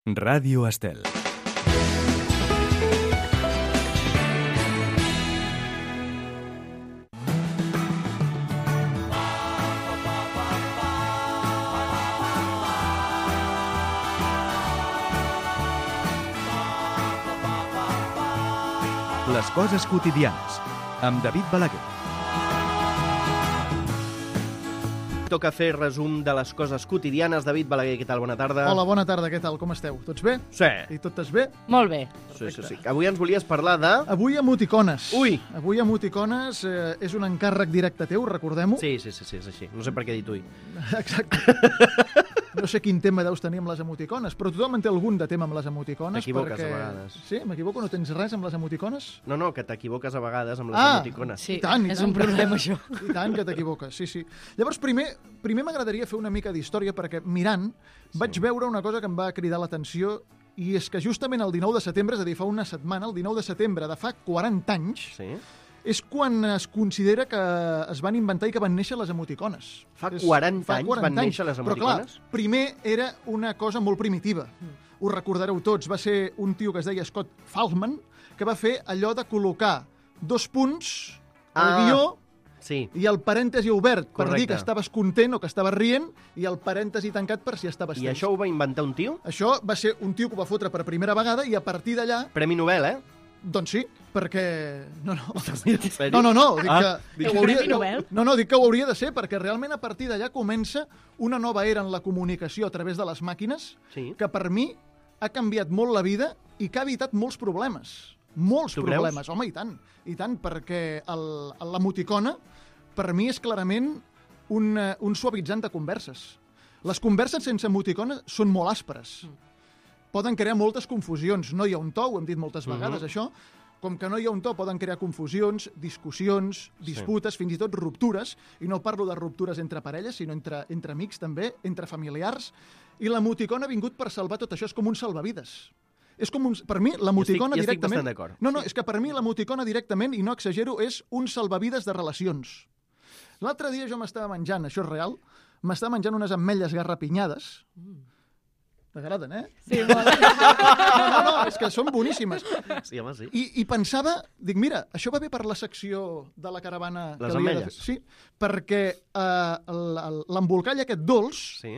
Ràdio Estel. Les coses quotidianes, amb David Balaguer. Toca fer resum de les coses quotidianes. David Balaguer, què tal? Bona tarda. Hola, bona tarda, què tal? Com esteu? Tots bé? Sí. I totes bé? Molt bé. Sí. Avui ens volies parlar de... Avui emoticones. Ui! Avui emoticones és un encàrrec directe teu, recordem-ho. Sí, és així. No sé per què he dit ui. Exacte. No sé quin tema deus tenir amb les emoticones, però tothom en té algun de tema amb les emoticones. T'equivoques a vegades. Sí? M'equivoco? No tens res amb les emoticones? No, que t'equivoques a vegades amb les emoticones. Sí, I tant, és un problema, això. I tant que t'equivoques, sí. Llavors, primer m'agradaria fer una mica d'història, perquè mirant vaig veure una cosa que em va cridar l'atenció, i és que justament el 19 de setembre, és a dir, fa una setmana, el 19 de setembre de fa 40 anys, Sí? és quan es considera que es van inventar i que van néixer les emoticones. Fa 40 anys van néixer les emoticones? Però clar, primer era una cosa molt primitiva. Ho recordareu tots. Va ser un tio que es deia Scott Fahlman, que va fer allò de col·locar 2 punts al guió Sí. i el parèntesi obert per Correcte. dir que estaves content o que estaves rient, i el parèntesi tancat per si estaves I trist. això ho va inventar un tio? Això va ser un tio que ho va fotre per primera vegada, i a partir d'allà, Premi Nobel, doncs sí, perquè... No. En sèrio? No, dic Dic Premi Nobel? dic que ho hauria de ser, perquè realment a partir d'allà comença una nova era en la comunicació a través de les màquines, Sí. que per mi ha canviat molt la vida i que ha evitat molts problemes. Molts Tu creus? problemes, home, i tant, perquè l'emoticona per mi és clarament un suavitzant de converses. Les converses sense emoticona són molt àsperes. Poden crear moltes confusions. No hi ha un to, ho hem dit moltes vegades, això. Com que no hi ha un to, poden crear confusions, discussions, disputes, fins i tot ruptures. I no parlo de ruptures entre parelles, sinó entre amics també, entre familiars. I l'emoticona ha vingut per salvar tot això. És com un salvavides. És com un... Per mi, l'emoticona Hi estic directament... bastant d'acord. No, és que per mi l'emoticona directament, i no exagero, és un salvavides de relacions. L'altre dia jo m'estava menjant, això és real, m'estava menjant unes ametlles garrapinyades. T'agraden, eh? Sí, molt. No, és que són boníssimes. Sí, home, sí. I pensava, dic, mira, això va bé per la secció de la caravana... Les que li he de ametlles. fer. Sí, perquè l'embolcall aquest dolç Sí?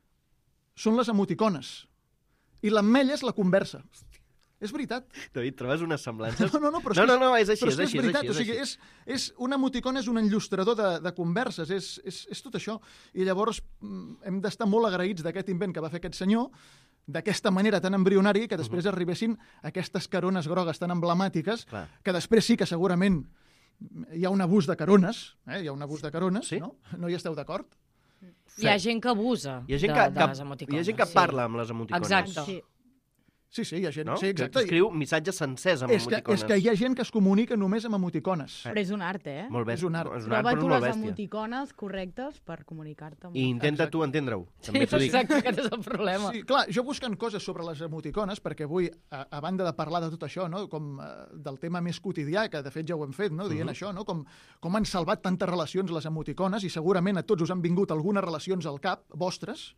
són les emoticones. I l'ametlla és la conversa. És veritat. David, trobes unes semblances? No, però No, és així, però és així. veritat. O sigui, és una emoticona és un enllustrador de converses, és tot això. I llavors hem d'estar molt agraïts d'aquest invent que va fer aquest senyor, d'aquesta manera tan embrionària, que després arribessin aquestes carones grogues tan emblemàtiques, Clar. que després sí que segurament hi ha un abús de carones, hi ha un abús de carones, Sí? no? No hi esteu d'acord? Hi ha gent que abusa Hi ha gent de que les emoticones. hi ha gent que parla amb les emoticones. Exacte. Sí. Sí, hi ha gent... No? Sí, Que exacte. escriu missatges sencers amb És emoticones. que hi ha gent que es comunica només amb emoticones. Però és un art, eh? Molt bé. És un art. És un art, Troba però tu és molt les bèstia. emoticones correctes per comunicar-te. I intenta tu entendre-ho. També t'ho dic. Exacte, aquest és el problema. Sí, clar, jo buscant coses sobre les emoticones, perquè avui, a banda de parlar de tot això, no, com del tema més quotidià, que de fet ja ho hem fet, no, dient això, no, com han salvat tantes relacions les emoticones, i segurament a tots us han vingut algunes relacions al cap, vostres.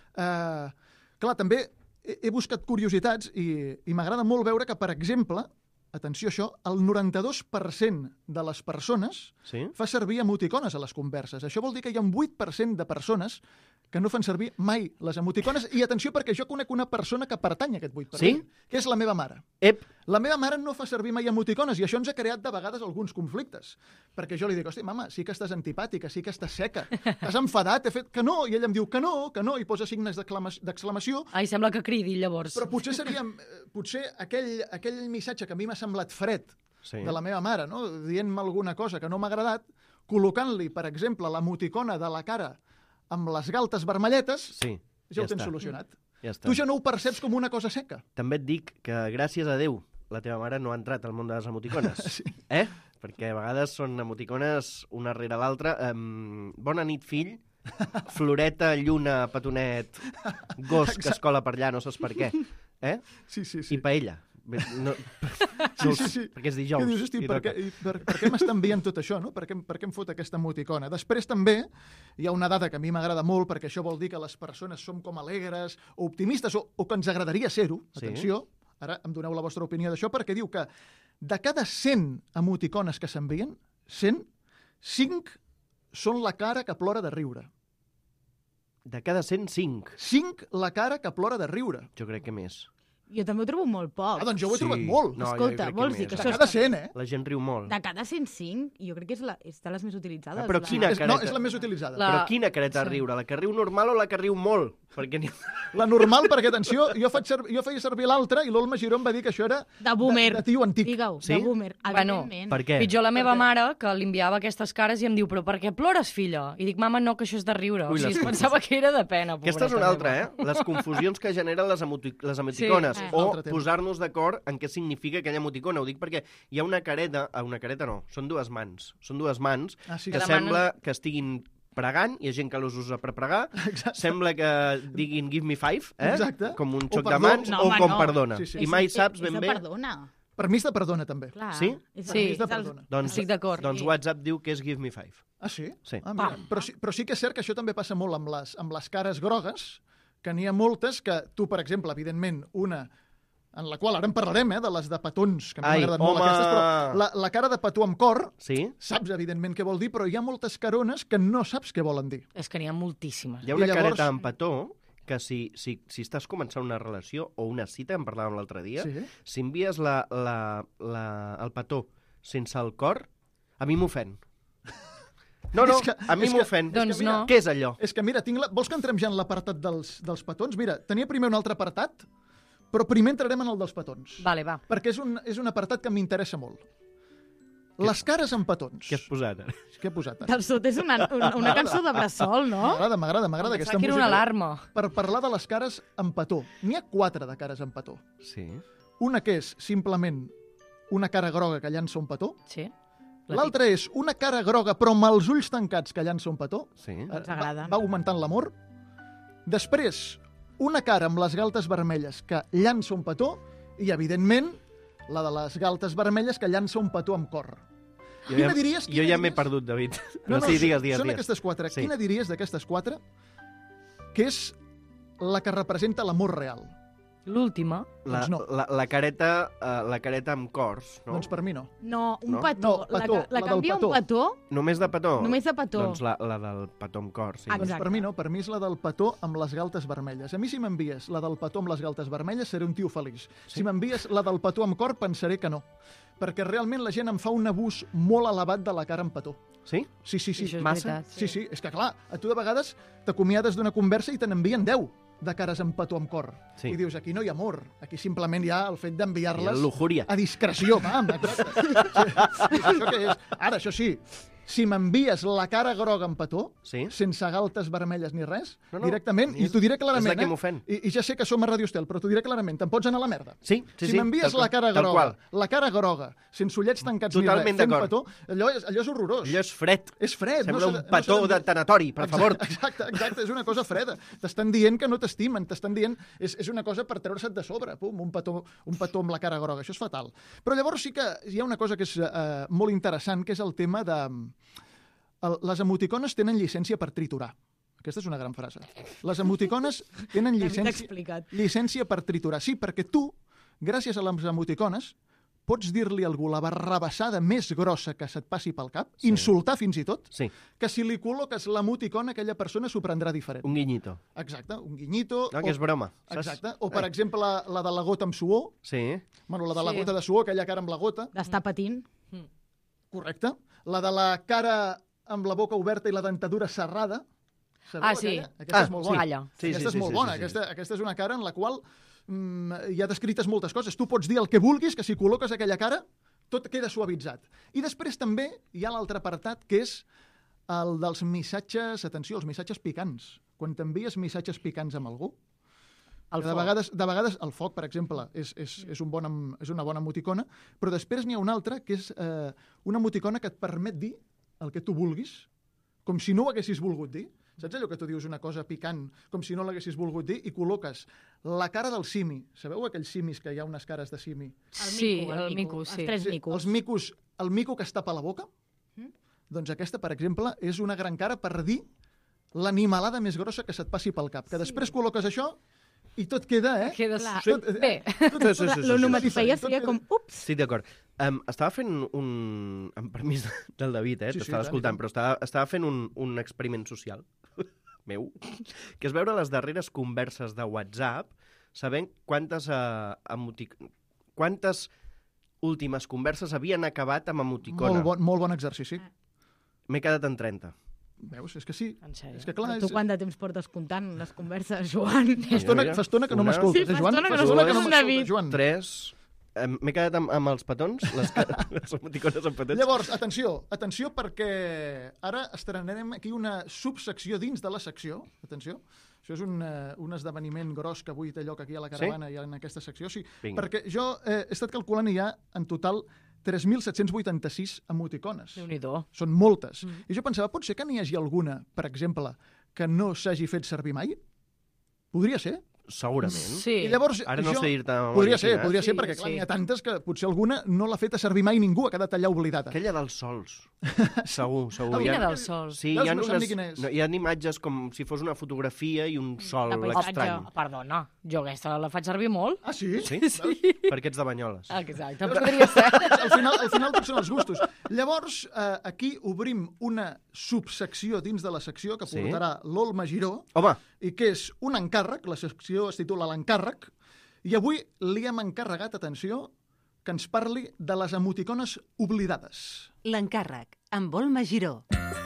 Clar, també he buscat curiositats i m'agrada molt veure que, per exemple, atenció a això, el 92% de les persones Sí? fa servir emoticones a les converses. Això vol dir que hi ha un 8% de persones que no fan servir mai les emoticones. I atenció, perquè jo conec una persona que pertany a aquest 8%, Sí? que és la meva mare. Ep, La meva mare no fa servir mai emoticones, i això ens ha creat de vegades alguns conflictes. Perquè jo li dic, hosti, mama, sí que estàs antipàtica, sí que estàs seca, t'has enfadat, he fet que no, i ella em diu que no, i posa signes d'exclamació. Ai, sembla que cridi, llavors. Però potser seria aquell missatge que a mi m'ha semblat fred Sí. de la meva mare, no? Dient-me alguna cosa que no m'ha agradat, col·locant-li, per exemple, l'emoticona de la cara amb les galtes vermelletes, Sí, ja ho tens està. solucionat. Ja està. Tu ja no ho perceps com una cosa seca. També et dic que, gràcies a Déu, la teva mare no ha entrat al món de les emoticones. Sí. Perquè a vegades són emoticones una rere l'altra. Bona nit, fill. Floreta, lluna, petonet, gos que es cola per allà, no saps per què. Sí. I paella. Sí. Perquè és dijous. Que dius, hosti, i per toca. què m'està enviant tot això, no? Per què em fot aquesta emoticona? Després també hi ha una dada que a mi m'agrada molt, perquè això vol dir que les persones som com alegres o optimistes, o que ens agradaria ser-ho. Sí. Atenció, ara em doneu la vostra opinió d'això, perquè diu que de cada 100 emoticones que s'envien, 5 són la cara que plora de riure. De cada 105. 5 la cara que plora de riure. Jo crec que més. Jo també ho trobo molt poc. Doncs jo ho he trobat molt. No, jo Escolta, crec vols que dir més. que De això cada 100, eh? La gent riu molt. De cada 105, jo crec que és de les més utilitzades. Però quina No, careta? és la més utilitzada. La- Però quina careta Sí. de riure? La que riu normal o la que riu molt? Perquè La normal, perquè, atenció, jo feia servir l'altra i l'Olma Giró em va dir que això era De boomer. de tio antic. Digue-ho, Sí? de boomer. Bueno, Evidentment. Per què? Pitjor la meva què? mare, que li enviava aquestes cares i em diu, però per què plores, filla? I dic, mama, no, que això és de riure. Ui, O sigui, les es pensava que era de pena, Aquesta és pobreta una altra, meva. Les confusions que generen les emoticones. Sí. O Altre tema. posar-nos d'acord en què significa aquella emoticona. Ho dic perquè hi ha una careta no, són dues mans. Són dues mans Ah, sí. que Que sembla que estiguin pregant, hi ha gent que les usa per pregar, Exacte. sembla que diguin give me five, Exacte. com un O xoc de perdó. mans, No, o home, com no. perdona. Sí, sí. I mai saps ben és bé... de perdona. Permís de perdona, també. Clar. Sí? És Sí. Permís de perdona. Doncs, Estic d'acord. Doncs WhatsApp diu que és give me five. Ah, sí? Sí. Ah, mira. Però sí que és cert que això també passa molt amb les cares grogues, que n'hi ha moltes que tu, per exemple, evidentment, una en la qual ara en parlarem, de les de petons, que a mi Ai, m'agraden molt home! aquestes, però la cara de petó amb cor, Sí? saps, evidentment, què vol dir, però hi ha moltes carones que no saps què volen dir. És que n'hi ha moltíssimes. Hi ha una I llavors- careta amb petó que si estàs començant una relació o una cita, en parlàvem l'altre dia, Sí? si envies el petó sense el cor, a mi m'ofèn. No, És que- a mi és que- m'ofèn. Doncs mira, no. Què és allò? És que, mira, vols que entrem ja en l'apartat dels petons? Mira, tenia primer un altre apartat, però primer entrarem en el dels petons. Vale, va. Perquè és un apartat que m'interessa molt. Les cares amb petons. Què has posat ara? Què he posat ara? Del sud és una cançó de Bressol, no? M'agrada aquesta Pensava que era música. una alarma. Per parlar de les cares amb petó. N'hi ha 4 de cares amb petó. Sí. Una que és simplement una cara groga que llança un petó. Sí. L'altra és una cara groga però amb els ulls tancats que llança un petó. Sí. Ens agrada. Va augmentant l'amor. Després, una cara amb les galtes vermelles que llança un petó i, evidentment, la de les galtes vermelles que llança un petó amb cor. Quina diries? Jo ja m'he perdut, David. Però sí, digues. Són aquestes 4. Sí. Quina diries d'aquestes 4 que és la que representa l'amor real? L'última. Doncs no. La careta amb cors, no? Doncs per mi no. No, un No? petó. No, petó, La la del canvia petó. un petó, Només de petó? només de petó. Doncs la del petó amb cor, sí. Exacte. Doncs per mi no, per mi és la del petó amb les galtes vermelles. A mi si m'envies la del petó amb les galtes vermelles seré un tio feliç. Si m'envies la del petó amb cor pensaré que no. Perquè realment la gent em fa un abús molt elevat de la cara amb petó. Sí? Sí. Això és Massa? veritat. Sí, és que clar, a tu de vegades t'acomiades d'una conversa i te n'envien 10 de cares amb petó amb cor. Sí. I dius, aquí no hi ha amor, aquí simplement hi ha el fet Hi ha d'enviar-les lujuria. a discreció, exacte. Sí, això què és? Ara, això sí, si m'envies la cara groga amb petó, Sí? sense galtes vermelles ni res, No, no, directament, és- i t'ho diré és clarament, la que m'ofèn. I ja sé que som a Radio Estel, però t'ho diré clarament, te'n pots anar a la merda. Sí, Si m'envies tal la cara tal groga, qual. la cara groga, sense ullets tancats ni Totalment res, fent d'acord. petó, allò és horrorós. Allò és fred. És fred. Sembla s'ha un de- petó s'ha de tanatori, per favor. Exacte, és una cosa freda. T'estan dient que no t'estimen, t'estan dient... És una cosa per treure-se't de sobre, pum, un petó amb la cara groga, això és fatal. Però llavors sí que hi ha una cosa que és molt interessant, que és el tema de... Les emoticones tenen llicència per triturar. Aquesta és una gran frase. Les emoticones tenen T'he llicència, explicat. llicència per triturar. Sí, perquè tu, gràcies a les emoticones, pots dir-li a algú la barrabassada més grossa que se't passi pel cap, insultar fins i tot, Sí, que si li col·loques l'emoticona, aquella persona s'ho prendrà diferent. un guinyito. Exacte, un guinyito... No, que és broma. Saps? Exacte, o per exemple la de la gota amb suor, Sí. bueno, la de la Sí. gota de suor, aquella cara amb la gota, D'estar patint. correcte, la de la cara amb la boca oberta i la dentadura serrada. Sabeu Ah, sí. aquella? Aquesta és molt sí. bona. Calla. Sí, Aquesta sí, és molt sí, bona. sí, sí. Aquesta és una cara en la qual hi ha descrites moltes coses. Tu pots dir el que vulguis, que si col·loques aquella cara, tot queda suavitzat. I després també hi ha l'altre apartat, que és el dels missatges, atenció, els missatges picants. Quan t'envies missatges picants amb algú, El que foc. de vegades el foc, per exemple, és una bona emoticona, però després n'hi ha una altra, que és una emoticona que et permet dir el que tu vulguis, com si no ho haguessis volgut dir. Saps allò que tu dius una cosa picant, com si no l'haguessis volgut dir, i col·loques la cara del simi. Sabeu aquells simis que hi ha unes cares de simi? El mico, sí. Els tres micos. Els micos, el mico que es tapa la boca, doncs aquesta, per exemple, és una gran cara per dir l'animalada més grossa que se't passi pel cap. Que després col·loques això i tot queda, Queda... Clar. Bé. L'onomatopeia seria com, ups, Sí, d'acord. Estava fent un... Amb permís del David, Sí, t'estava tant, escoltant, i però estava fent un experiment social meu, que és veure les darreres converses de WhatsApp, sabent quantes últimes converses havien acabat amb emoticona. Molt bon exercici. M'he quedat en 30. Veus? És que sí. En sèrio? És que clar, tu quant de temps portes comptant les converses, Joan? fa estona que no Una. m'escoltes, Sí, fa Joan? estona que no m'escoltes, escoltes, David. Joan. 3... M'he quedat amb els petons, les emoticones amb petons. Llavors, atenció, perquè ara estrenarem aquí una subsecció dins de la secció. Atenció, això és un esdeveniment gros que avui té lloc aquí a la caravana i en aquesta secció. Sí, Vinga. perquè jo he estat calculant i hi ha en total 3.786 emoticones. Déu-n'hi-do. Són moltes. I jo pensava, pot ser que n'hi hagi alguna, per exemple, que no s'hagi fet servir mai? Podria ser. Segurament. Sí. I llavors, Ara no sé dir-te... Podria ser, Sí, perquè clar, sí. n'hi ha tantes que potser alguna no l'ha fet a servir mai ningú, ha quedat allà oblidada. Aquella dels sols. Segur. Quina dels sols? Sí, Veus? hi ha, No sap ni quina és. hi ha imatges com si fos una fotografia i un sol De paisatge. estrany. Perdona, jo aquesta la faig servir molt. Ah, sí? Sí? Perquè ets de Banyoles. Exacte, podria ser. Al final tots són els gustos. Llavors, aquí obrim una subsecció dins de la secció que Sí. portarà l'Olma Giró Home, i que és un encàrrec, la secció es titula l'encàrrec, i avui li hem encarregat, atenció, que ens parli de les emoticones oblidades. L'encàrrec, amb Olma Giró.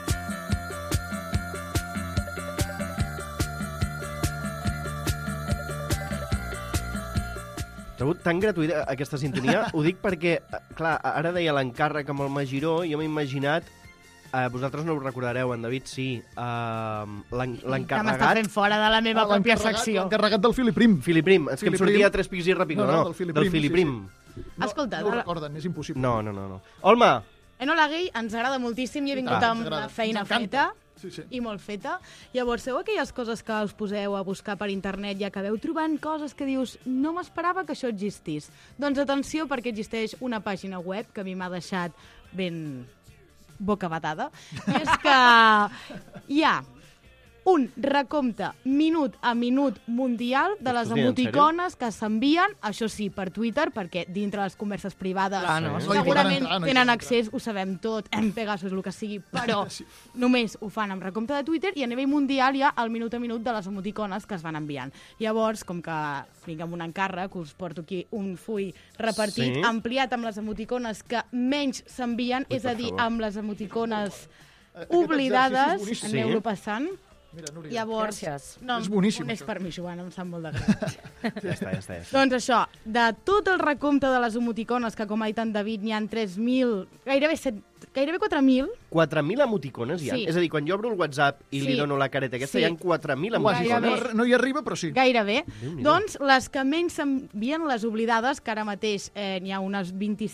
trobo tan gratuïta aquesta sintonia. Ho dic perquè, clar, ara deia l'encàrrec amb el Magiró, jo m'he imaginat, vosaltres no ho recordareu, en David sí, Que m'està l'encarregat... fent fora de la meva pròpia secció. L'encarregat del Filiprim. Filiprim, és que em Filiprim. sortia 3 pics i ràpido, No, no? del Filiprim, Del Filiprim. No, Escolta, no ho recorden, és impossible. No. Olma, Enola Gay ens agrada moltíssim i he vingut tant, amb ens agrada. la feina Ens encanta. feta. Sí. I molt feta. Llavors, sabeu aquelles coses que us poseu a buscar per internet i acabeu trobant coses que dius no m'esperava que això existís? Doncs atenció, perquè existeix una pàgina web que a mi m'ha deixat ben bocabatada. I és que hi ha un recompte minut a minut mundial de les Estàs dient, en emoticones que s'envien, això sí, per Twitter, perquè dintre les converses privades Clar, no. No hi poden segurament entrar, no hi tenen poden accés, ho sabem tot, en Pegasus, el que sigui, però només ho fan amb recompte de Twitter i a nivell mundial hi ha el minut a minut de les emoticones que es van enviant. Llavors, com que vinc amb un encàrrec, us porto aquí un full repartit, Sí. ampliat amb les emoticones que menys s'envien, Ui, és a per dir, favor. amb les emoticones Aquest oblidades, exercici és boníssim. aneu-lo passant. Mira, Núria. Llavors, Gràcies. no, És boníssim, un és això. per mi, Joan, em sap molt de greu. ja està. Doncs això, de tot el recompte de les emoticones, que com ha dit en David, n'hi ha 3.000, gairebé 4.000, 4.000 emoticones hi ha. Sí. És a dir, quan jo obro el WhatsApp i li Sí. dono la careta aquesta, Sí. hi ha 4.000 Quasi, emoticones. no hi arriba, però sí. gairebé. Déu-n'hi-do. Doncs les que menys s'envien, les oblidades, que ara mateix n'hi ha unes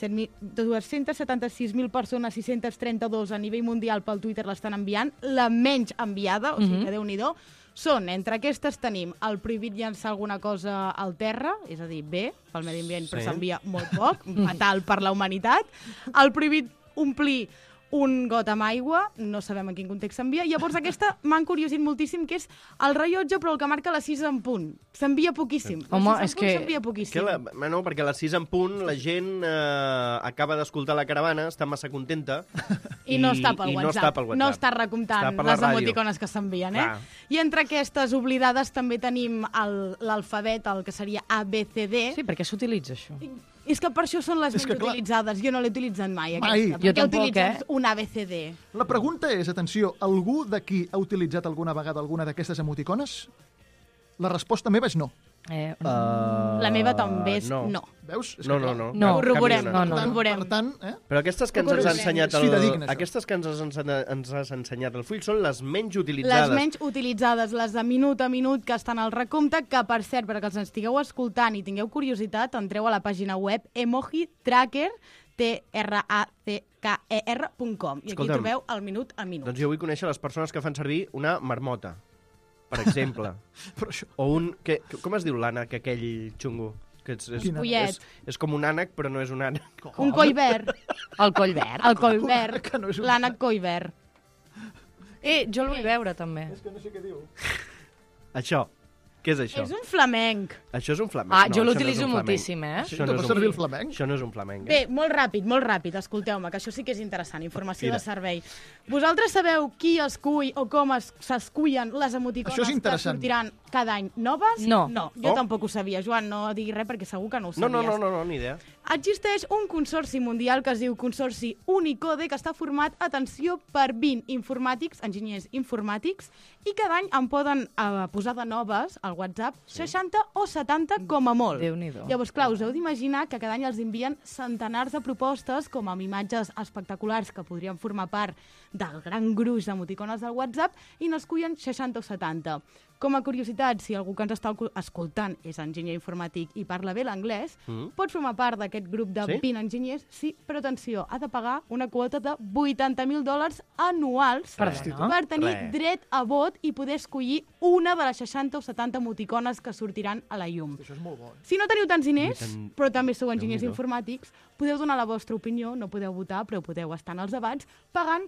276.000 persones, 632 a nivell mundial pel Twitter l'estan enviant, la menys enviada, o sigui que Déu-n'hi-do, són, entre aquestes tenim el prohibit llançar alguna cosa al terra, és a dir, bé, pel medi ambient, però Sí. s'envia molt poc, fatal per la humanitat, el prohibit omplir un got amb aigua, no sabem en quin context s'envia. Llavors aquesta m'ha encuriosit moltíssim, que és el rellotge, però el que marca les 6 en punt. S'envia poquíssim. Home, Les 6 en és punt que- s'envia Que poquíssim. no, perquè a les 6 en punt la gent acaba d'escoltar la caravana, està massa contenta I no està pel i no WhatsApp. està pel WhatsApp. No està recomptant Està per la les ràdio. emoticones que s'envien, eh? Clar. I entre aquestes oblidades també tenim l'alfabet, el que seria ABCD. Sí, per què s'utilitza això? És que per això són les És que, menys clar, utilitzades. Jo no l'he utilitzat mai, Mai. aquesta. Jo Per què tampoc, utilitzes un ABCD? La pregunta és, atenció, algú d'aquí ha utilitzat alguna vegada alguna d'aquestes emoticones? La resposta meva és no. La meva també és no. Veus? És No, que, no, clar, no. No. Ho corroborem. Cap ni No, una. no. Corroborem. Per tant, Però aquestes que ens has Corroborem. ensenyat És fidedigna, això. aquestes que ens has ensenyat el full són les menys utilitzades. Les menys utilitzades, les de minut a minut que estan al recompte, que per cert, perquè els estigueu escoltant i tingueu curiositat, entreu a la pàgina web Emoji Tracker, TRACK sker.com. I aquí Escolta'm, trobeu el minut a minut. Doncs jo vull conèixer les persones que fan servir una marmota, per exemple. Però això... O un... Com es diu l'ànec aquell xungo? Que Quin ànec? Collet. és com un ànec, però no és un ànec. Un coll verd. El coll verd. El coll verd. Que no és un... L'ànec coll verd. Jo el vull veure, també. És que no sé què diu. Això. Què és això? És un flamenc. Això és un flamenc. Ah, No, jo això l'utilitzo no és un flamenc. moltíssim, eh? Sí, Això tu no vas és un- servir el flamenc? Això no és un flamenc. Bé, molt ràpid, escolteu-me, que això sí que és interessant, informació Mira. de servei. Vosaltres sabeu qui escull o com s'escullen les Això emoticones és que interessant. sortiran cada any noves? No. No, jo Oh. tampoc ho sabia. Joan, no diguis res perquè segur que no ho No, sabies. no, ni idea. Existeix un consorci mundial que es diu Consorci Unicode, que està format, atenció, per 20 informàtics, enginyers informàtics, i cada any en poden posar de noves al WhatsApp 60 o 70 com a molt. Déu-n'hi-do. Llavors, clar, us heu d'imaginar que cada any els envien centenars de propostes, com amb imatges espectaculars que podrien formar part del gran gruix d'emoticones del WhatsApp, i n'escullen 60 o 70. Com a curiositat, si algú que ens està escoltant és enginyer informàtic i parla bé l'anglès, pot formar part d'aquest grup de Sí? 20 enginyers, sí, però atenció, ha de pagar una quota de $80.000 anuals Perdona? per tenir Res. dret a vot i poder escollir una de les 60 o 70 emoticones que sortiran a la llum. Això és molt bo. Si no teniu tants diners, 80. però també sou enginyers Déu-n'hi-do. informàtics, podeu donar la vostra opinió, no podeu votar, però podeu estar en els debats, pagant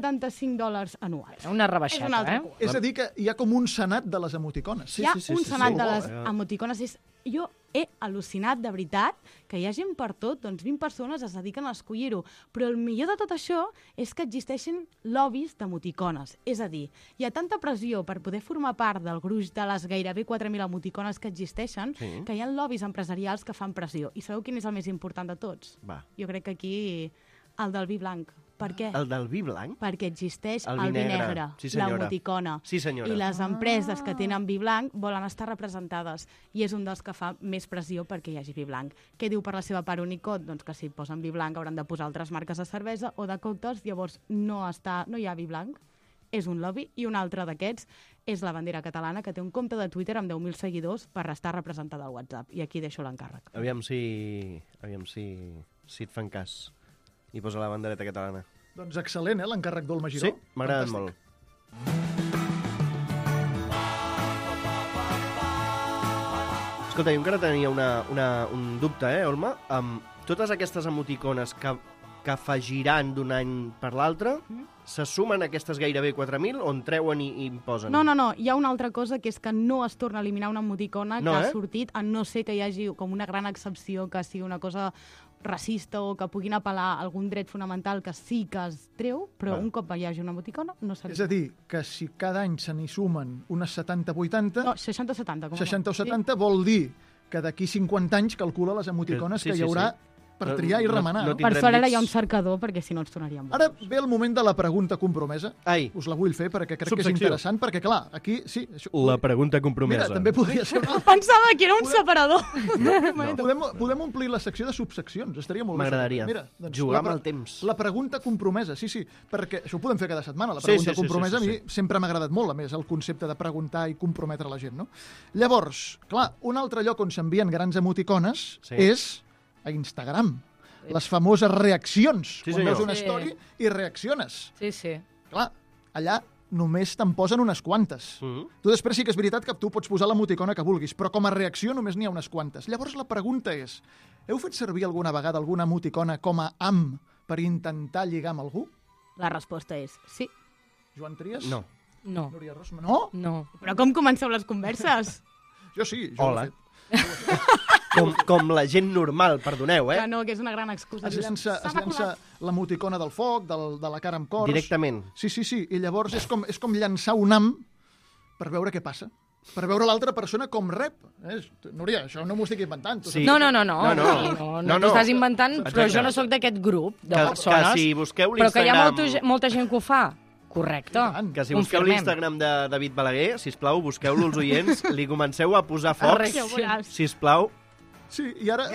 $75 anuals. Una rebaixeta, És un altre eh? cop. És a dir, que hi ha com un senat de les emoticones. Hi ha un senat de les Sí. emoticones. Jo he al·lucinat, de veritat, que hi ha gent per tot, doncs 20 persones es dediquen a escollir-ho. Però el millor de tot això és que existeixen lobbies d'emoticones. És a dir, hi ha tanta pressió per poder formar part del gruix de les gairebé 4.000 emoticones que existeixen, Sí. que hi ha lobbies empresarials que fan pressió. I sabeu quin és el més important de tots? Va. Jo crec que aquí el del vi blanc. Per què? El del vi blanc? Perquè existeix El el vi vi negre. negre, Sí, senyora. l'emoticona. Sí, senyora. I les empreses que tenen vi blanc volen estar representades. I és un dels que fa més pressió perquè hi hagi vi blanc. Què diu per la seva part Unicode? Doncs que si posen vi blanc hauran de posar altres marques de cervesa o de còctels, llavors no hi ha vi blanc. És un lobby. I un altre d'aquests és la bandera catalana, que té un compte de Twitter amb 10.000 seguidors per estar representada al WhatsApp. I aquí deixo l'encàrrec. Aviam si et fan cas. I posa la bandereta catalana. Doncs excel·lent, l'encàrrec d'Olma Giró. Sí, m'ha agradat Fantàstic. molt. Escolta, jo encara tenia un dubte, Olma? Amb totes aquestes emoticones que afegiran d'un any per l'altre, se sumen aquestes gairebé 4.000 o en treuen i en posen? No, hi ha una altra cosa, que és que no es torna a eliminar una emoticona No, que ha eh? sortit, a no ser que hi hagi com una gran excepció, que sigui una cosa racista o que puguin apel·lar a algun dret fonamental que sí que es treu, però Va. un cop hi hagi una emoticona no s'ha És a dir, que si cada any se n'hi sumen unes 70-80, No, 60 o 70. Com a 60 o molt. 70 vol dir que d'aquí 50 anys calcula les emoticones Sí, que sí, hi haurà sí. per triar i remenar. no No, Sí. Per tindrem sort ara dits. hi ha un cercador, perquè si no ens tornaríem Ara bojos. ve el moment de la pregunta compromesa. Ai, Us la vull fer perquè crec que és Subsecció. interessant, perquè clar, aquí sí... Això, la pregunta compromesa. Mira, també podria ser una... Pensava que era un separador. Podem omplir la secció de subseccions, estaria molt bé. M'agradaria. Mira, doncs Jugar la amb el temps. La pregunta compromesa, sí, perquè això ho podem fer cada setmana, la Sí, pregunta sí, sí, compromesa sí, sí, a mi sempre m'ha agradat molt, a més, el concepte de preguntar i comprometre la gent, no? Llavors, clar, un altre lloc on s'envien grans emoticones Sí. és a Instagram. Les famoses reaccions. Sí, quan senyor. veus una Sí. story i reacciones. Sí, sí. Clar, allà només te'n posen unes quantes. Tu després sí que és veritat que tu pots posar l'emoticona que vulguis, però com a reacció només n'hi ha unes quantes. Llavors la pregunta és, heu fet servir alguna vegada alguna emoticona com a am per intentar lligar amb algú? La resposta és sí. Joan Trias? No. No. Núria Rosma? No? No. Però com comenceu les converses? Jo sí, jo Hola. ho he fet. Com la gent normal, perdoneu, Que no, que és una gran excusa. Es llança l'emoticona del foc, de la cara amb cors... Directament. Sí, i llavors és com llançar un am per veure què passa. Per veure l'altra persona com rep. Núria, això no m'ho estic inventant. Tu Sí. No, no, No, t'ho estàs inventant, però Exacte. jo no sóc d'aquest grup de Que persones. si busqueu Però que hi ha l'Instagram... molta gent que ho fa. Correcte. tant. Que si busqueu Confirmem. l'Instagram de David Balaguer, sisplau, busqueu-lo els oients, li comenceu a posar focs, Ja ho veuràs. sisplau. Sí, i ara...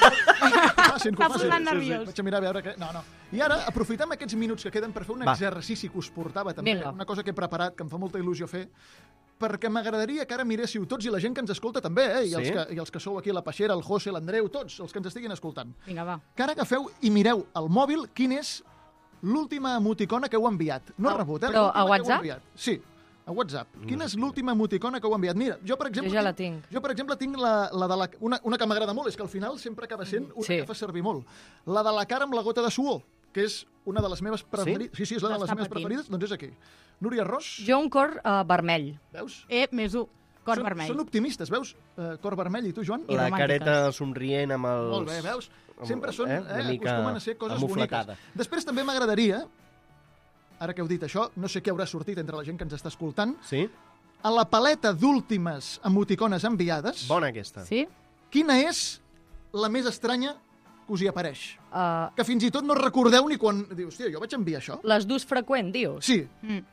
Facin, Està posant nerviós. Vaig a mirar a veure què... No. I ara aprofitem aquests minuts que queden per fer un Va. exercici que us portava també, Vinga. una cosa que he preparat, que em fa molta il·lusió fer, perquè m'agradaria que ara miréssiu tots i la gent que ens escolta també, i, Sí? i els que sou aquí a la Peixera, el José, l'Andreu, tots els que ens estiguin escoltant. Vinga, va. Que ara agafeu i mireu al mòbil quin és l'última emoticona que heu enviat. No he rebut, però a l'última que heu WhatsApp? enviat. Sí, a WhatsApp. Quina és l'última emoticona que heu enviat? Mira, jo, per exemple... Jo ja la tinc. Jo, per exemple, tinc una que m'agrada molt, és que al final sempre acaba sent una Sí. que fa servir molt. La de la cara amb la gota de suor, que és una de les meves preferides. Sí, és una de les L'està meves patint. preferides, doncs és aquí. Núria Ros, Jo un cor vermell. veus? Més 1. Cor vermell. Són optimistes, veus? Cor vermell. I tu, Joan? I La romàntiques. careta somrient amb els... Molt bé, veus? Sempre són, Una mica acostumen a ser coses amofletada. boniques. Després també m'agradaria, ara que heu dit això, no sé què haurà sortit entre la gent que ens està escoltant, Sí? a la paleta d'últimes emoticones enviades, Bona aquesta. Sí? quina és la més estranya que us hi apareix? Uh, Que fins i tot no recordeu ni quan... Dius, hòstia, jo vaig enviar això? les d'ús freqüent, dius? Sí,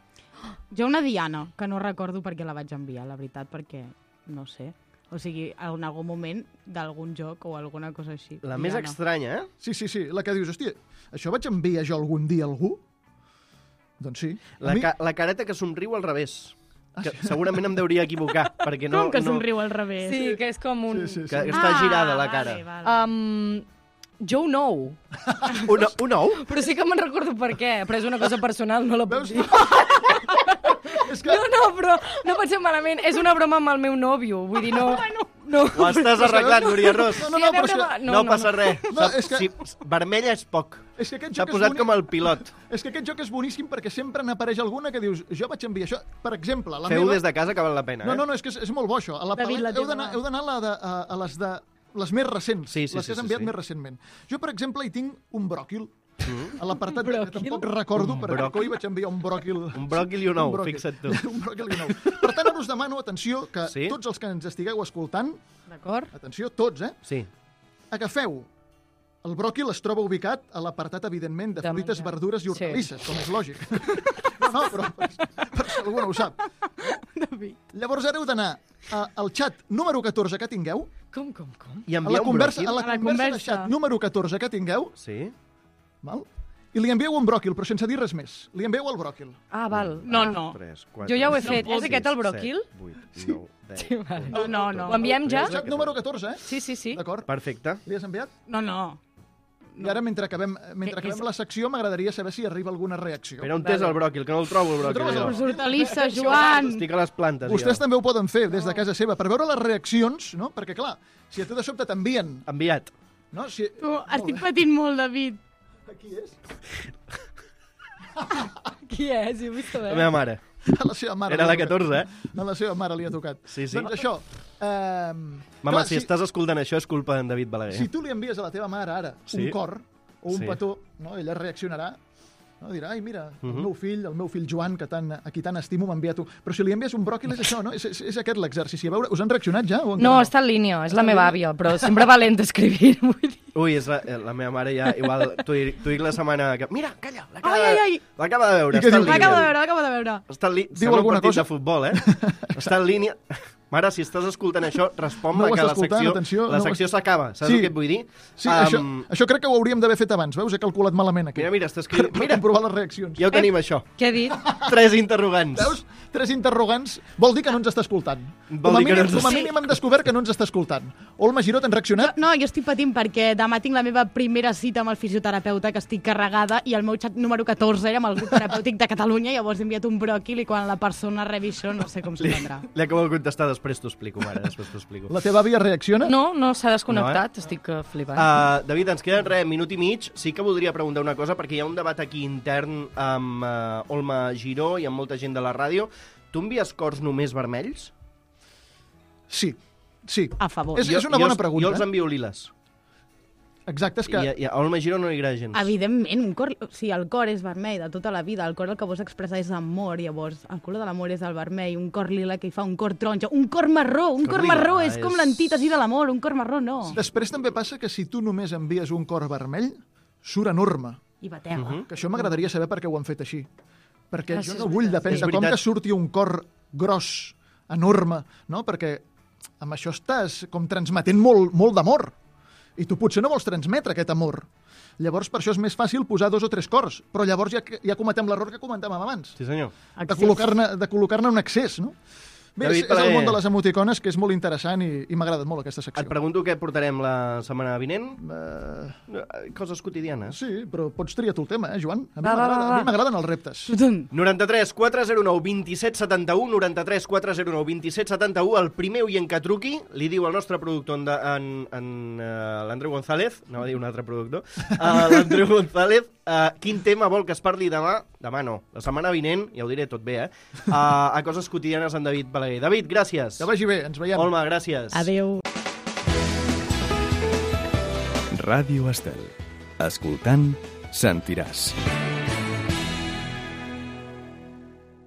Jo una Diana, que no recordo per què la vaig enviar, la veritat, perquè no sé. O sigui, en algun moment d'algun joc o alguna cosa així. La més Diana. estranya, eh? sí, la que dius, hòstia, això vaig enviar jo algun dia a algú? Doncs sí. A mi- La careta que somriu al revés. Que segurament em deuria equivocar, perquè no... Com que no, somriu al revés? Sí, que és com un... Sí. Que està girada la cara. Vale, vale. Jo un ou. Un ou? Però sí que me'n recordo per què. Però és una cosa personal, no la puc Veus? dir. És que... No, però no pot ser malament. És una broma amb el meu nòvio. Vull dir, no... no. Ho estàs arreglant, Núria Ros. No, Sí, a però és veure, que... No passa res. No, és que- Si, vermella és poc. És que aquest S'ha joc és posat bonic. com el pilot. És que aquest joc és boníssim perquè sempre n'apareix alguna que dius, jo vaig enviar això. Per exemple, la Feu meva... des de casa que val la pena, eh? No, és que és molt bo, això. A la David, paleta la heu teva d'anar mà. heu d'anar a les de les més recents, Sí, les que has enviat més recentment. Jo, per exemple, hi tinc un bròquil. A l'apartat que tampoc recordo, perquè bròquil? coi vaig enviar un bròquil... Un bròquil i un ou, bròquil. fixa't tu. Un bròquil i un ou. Per tant, ara us demano, atenció, que Sí? tots els que ens estigueu escoltant, D'acord? atenció, tots, Sí. agafeu. El bròquil es troba ubicat a l'apartat, evidentment, de De fruites, menjar. verdures i hortalisses, com és lògic. No, però per si algú no ho sap. David. Llavors ara heu d'anar al xat número 14 que tingueu, Com? I a enviar la un conversa, bròquil? a la A la conversa de conversa. xat número 14 que tingueu, Sí? val? I li envieu un bròquil, però sense dir res més. Li envieu el bròquil. Ah, val. No. 3, 4, Jo ja ho he fet. És aquest el bròquil? 7, 8, 9, 10. vale. No. Ho enviem ja? Xat número 14, eh? Sí. D'acord? Perfecte. Li has enviat? No. I ara, mentre acabem és- la secció, m'agradaria saber si arriba alguna reacció. Però on és el bròquil? Que no el trobo, el bròquil. trobes el jo. bròquil? Hortalissa, Joan! Estic a les plantes, Vostès jo. també ho poden fer des de casa seva, per veure les reaccions, no? Perquè, clar, si a tu de sobte t'envien... Enviat. No? Si... Tu, estic patint molt, David. Qui és? Qui és? Jo vull La saber. meva mare. A la seva mare. Era li la ha tocat. 14, eh? A la seva mare li ha tocat. Sí. Doncs això... Mama, clar, si estàs escoltant això és culpa d'en David Balaguer. Si tu li envies a la teva mare ara Sí. un cor o un Sí. petó, no? Ella reaccionarà, no? Dirà, ai, mira, Mhm. el meu fill Joan, a qui tant estimo, m'ha enviat un... Però si li envies un bròquil és això, no? És aquest l'exercici. A veure, us han reaccionat ja? O encara No, està en línia. És la meva àvia, però sempre va lenta escrivint. Vull dir. Ui, és la meva mare ja, igual, t'ho dic la setmana que... Mira, calla, Ai. l'acaba de veure. I què Està en diu? línia. L'acabo de veure. Està en línia. Diu Sembla un alguna partit cosa? de futbol, eh? Està en línia. Mare, si estàs escoltant això, respon-me No ho que està la escoltant, secció, atenció, la no ho secció està- s'acaba. Saps Sí. el que et vull dir? Sí, això crec que ho hauríem d'haver fet abans. Veus? He calculat malament aquí. Mira, està escrit... Per Mira, comprovar les reaccions. ja ho tenim, això. Què he dit? 3 interrogants. Veus? 3 interrogants. Vol dir que no ens està escoltant. Vol dir que no ens Com a està- mínim hem descobert que no ens està escoltant. Olma Giró, t'han reaccionat? No, jo estic patint perquè demà tinc la meva primera cita amb el fisioterapeuta, que estic carregada, i el meu xat número 14 era amb el grup terapèutic de Catalunya, llavors he enviat un bròquil i quan la persona rebi això no sé com s'ho prendrà. Li acabo de contestar, després t'ho explico, mare, després t'ho explico. La teva àvia reacciona? No, s'ha desconnectat. Estic flipant. David, ens queda minut i mig. Sí que voldria preguntar una cosa, perquè hi ha un debat aquí intern amb Olma Giró i amb molta gent de la ràdio. Tu envies cors només vermells? Sí. A favor. És una bona pregunta. Jo els envio liles. Exacte, és que... I a Olma Giró no li agrada gens. Evidentment, un cor, o sigui, el cor és vermell de tota la vida, el cor el que vols expressar és amor, llavors el color de l'amor és el vermell, un cor lila que hi fa un cor taronja, un cor marró, un Cor cor marró lila, és com és- l'antítesi de l'amor, un cor marró no. Després també passa que si tu només envies un cor vermell, surt enorme. I batega. Que això m'agradaria saber per què ho han fet així. Perquè Gràcies, jo no vull veritat. depèn És de com veritat. que surti un cor gros, enorme, no? Perquè amb això estàs com transmetent molt d'amor. I tu potser no vols transmetre aquest amor. Llavors, per això és més fàcil posar 2 o 3 cors. Però llavors ja cometem l'error que comentàvem abans. Sí, senyor. De col·locar-ne un excés, no? Bé, David és el Balaguer. món de les emoticones, que és molt interessant i m'ha agradat molt aquesta secció. Et pregunto què portarem la setmana vinent. Coses quotidianes. Sí, però pots triar tu el tema, Joan? A mi Va, va, m'agrada- va. a mi m'agraden els reptes. 93 409 27 71, 93 409 27 71, el primer oient que truqui, li diu al nostre productor, l'Andreu González, anava a dir un altre productor, l'Andreu González, quin tema vol que es parli demà no, la setmana vinent, ja ho diré tot bé, a Coses Quotidianes amb David Balaguer. David, gràcies. Que vagi bé, ens veiem. Olma, gràcies. Adéu. Ràdio Estel. Escoltant, sentiràs.